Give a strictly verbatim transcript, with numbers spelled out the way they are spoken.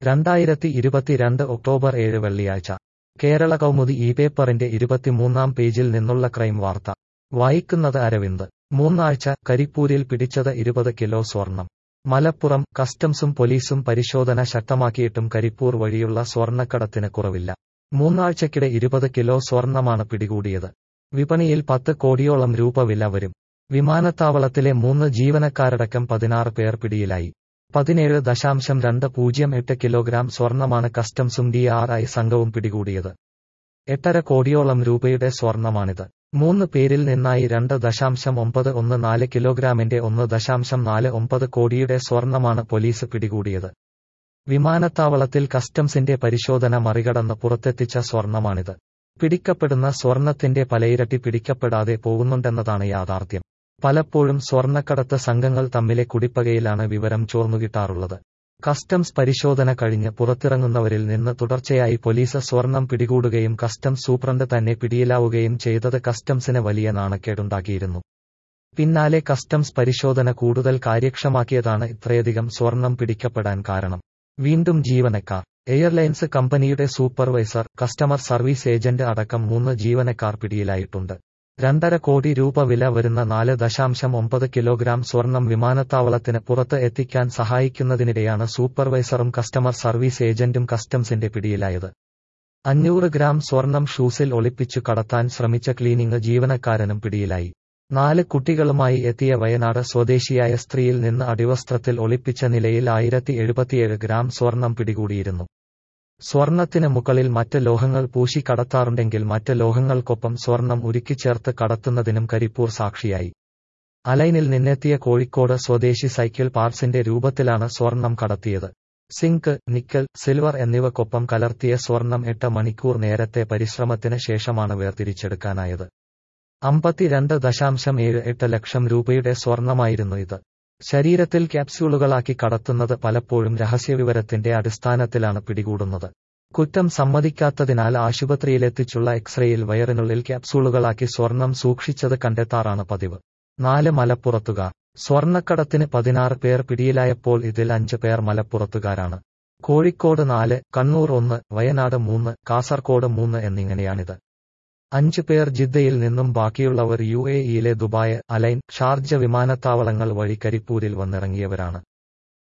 രണ്ടായിരത്തി ഇരുപത്തിരണ്ട് ഒക്ടോബർ ഏഴ് വെള്ളിയാഴ്ച കേരള കൗമുദി ഈ പേപ്പറിന്റെ ഇരുപത്തിമൂന്നാം പേജിൽ നിന്നുള്ള ക്രൈം വാർത്ത വായിക്കുന്നത് അരവിന്ദ്. മൂന്നാഴ്ച കരിപ്പൂരിൽ പിടിച്ചത് ഇരുപത് കിലോ സ്വർണം. മലപ്പുറം കസ്റ്റംസും പോലീസും പരിശോധന ശക്തമാക്കിയിട്ടും കരിപ്പൂർ വഴിയുള്ള സ്വർണ്ണക്കടത്തിന് കുറവില്ല. മൂന്നാഴ്ചക്കിടെ ഇരുപത് കിലോ സ്വർണമാണ് പിടികൂടിയത്. വിപണിയിൽ പത്ത് കോടിയോളം രൂപ വില വരും. വിമാനത്താവളത്തിലെ മൂന്ന് ജീവനക്കാരടക്കം പതിനാറ് പേർ പിടിയിലായി. പതിനേഴ് ദശാംശം രണ്ട് പൂജ്യം എട്ട് കിലോഗ്രാം സ്വർണമാണ് കസ്റ്റംസും ഡി ആർ ഐ സംഘവും പിടികൂടിയത്. എട്ടര കോടിയോളം രൂപയുടെ സ്വർണമാണിത്. മൂന്ന് പേരിൽ നിന്നായി രണ്ട് ദശാംശം ഒമ്പത് ഒന്ന് നാല് കിലോഗ്രാമിന്റെ ഒന്ന് ദശാംശം നാല് ഒമ്പത് കോടിയുടെ സ്വർണമാണ് പോലീസ് പിടികൂടിയത്. വിമാനത്താവളത്തിൽ കസ്റ്റംസിന്റെ പരിശോധന മറികടന്ന് പുറത്തെത്തിച്ച സ്വർണമാണിത്. പിടിക്കപ്പെടുന്ന സ്വർണത്തിന്റെ പലയിരട്ടി പിടിക്കപ്പെടാതെ പോകുന്നുണ്ടെന്നതാണ് യാഥാർത്ഥ്യം. പലപ്പോഴും സ്വർണ്ണക്കടത്ത് സംഘങ്ങൾ തമ്മിലെ കുടിപ്പകയിലാണ് വിവരം ചോർന്നുകിട്ടാറുള്ളത്. കസ്റ്റംസ് പരിശോധന കഴിഞ്ഞ് പുറത്തിറങ്ങുന്നവരിൽ നിന്ന് തുടർച്ചയായി പോലീസ് സ്വർണം പിടികൂടുകയും കസ്റ്റംസ് സൂപ്രണ്ട് തന്നെ പിടിയിലാവുകയും ചെയ്തത് കസ്റ്റംസിന് വലിയ നാണക്കേടുണ്ടാക്കിയിരുന്നു. പിന്നാലെ കസ്റ്റംസ് പരിശോധന കൂടുതൽ കാര്യക്ഷമമാക്കിയതാണ് ഇത്രയധികം സ്വർണം പിടിക്കപ്പെടാൻ കാരണം. വീണ്ടും ജീവനക്കാർ. എയർലൈൻസ് കമ്പനിയുടെ സൂപ്പർവൈസർ, കസ്റ്റമർ സർവീസ് ഏജന്റ് അടക്കം മൂന്ന് ജീവനക്കാർ പിടിയിലായിട്ടുണ്ട്. രണ്ടര കോടി രൂപ വില വരുന്ന നാല് ദശാംശം ഒമ്പത് കിലോഗ്രാം സ്വർണം വിമാനത്താവളത്തിന് പുറത്ത് എത്തിക്കാൻ സഹായിക്കുന്നതിനിടെയാണ് സൂപ്പർവൈസറും കസ്റ്റമർ സർവീസ് ഏജന്റും കസ്റ്റംസിന്റെ പിടിയിലായത്. അഞ്ഞൂറ് ഗ്രാം സ്വർണം ഷൂസിൽ ഒളിപ്പിച്ചു കടത്താൻ ശ്രമിച്ച ക്ലീനിംഗ് ജീവനക്കാരനും പിടിയിലായി. നാല് കുട്ടികളുമായി എത്തിയ വയനാട് സ്വദേശിയായ സ്ത്രീയിൽ നിന്ന് അടിവസ്ത്രത്തിൽ ഒളിപ്പിച്ച നിലയിൽ ആയിരത്തി എഴുപത്തിയേഴ് ഗ്രാം സ്വർണം പിടികൂടിയിരുന്നു. സ്വർണത്തിന് മുകളിൽ മറ്റ് ലോഹങ്ങൾ പൂശി കടത്താറുണ്ടെങ്കിൽ മറ്റ് ലോഹങ്ങൾക്കൊപ്പം സ്വർണം ഉരുക്കിച്ചേർത്ത് കടത്തുന്നതിനും കരിപ്പൂർ സാക്ഷിയായി. അലൈനിൽ നിന്നെത്തിയ കോഴിക്കോട് സ്വദേശി സൈക്കിൾ പാർട്സിന്റെ രൂപത്തിലാണ് സ്വർണം കടത്തിയത്. സിങ്ക്, നിക്കൽ, സിൽവർ എന്നിവക്കൊപ്പം കലർത്തിയ സ്വർണം എട്ട് മണിക്കൂർ നേരത്തെ പരിശ്രമത്തിന് ശേഷമാണ് വേർതിരിച്ചെടുക്കാനായത്. അമ്പത്തിരണ്ട് ദശാംശം ഏഴ് എട്ട് ലക്ഷം രൂപയുടെ സ്വർണമായിരുന്നു ഇത്. ശരീരത്തിൽ ക്യാപ്സ്യൂളുകളാക്കി കടത്തുന്നത് പലപ്പോഴും രഹസ്യവിവരത്തിന്റെ അടിസ്ഥാനത്തിലാണ് പിടികൂടുന്നത്. കുറ്റം സമ്മതിക്കാത്തതിനാൽ ആശുപത്രിയിലെത്തിച്ചുള്ള എക്സ്റേയിൽ വയറിനുള്ളിൽ ക്യാപ്സൂളുകളാക്കി സ്വർണം സൂക്ഷിച്ചത് കണ്ടെത്താറാണ് പതിവ്. നാല് മലപ്പുറത്തുകാർ. സ്വർണ്ണക്കടത്തിന് പതിനാറ് പേർ പിടിയിലായപ്പോൾ ഇതിൽ അഞ്ച് പേർ മലപ്പുറത്തുകാരാണ്. കോഴിക്കോട് നാല്, കണ്ണൂർ ഒന്ന്, വയനാട് മൂന്ന്, കാസർകോട് മൂന്ന് എന്നിങ്ങനെയാണിത്. അഞ്ച് പേർ ജിദ്ദയിൽ നിന്നും ബാക്കിയുള്ളവർ യു എ ഇയിലെ ദുബായ്, അലൈൻ, ഷാർജ വിമാനത്താവളങ്ങൾ വഴി കരിപ്പൂരിൽ വന്നിറങ്ങിയവരാണ്.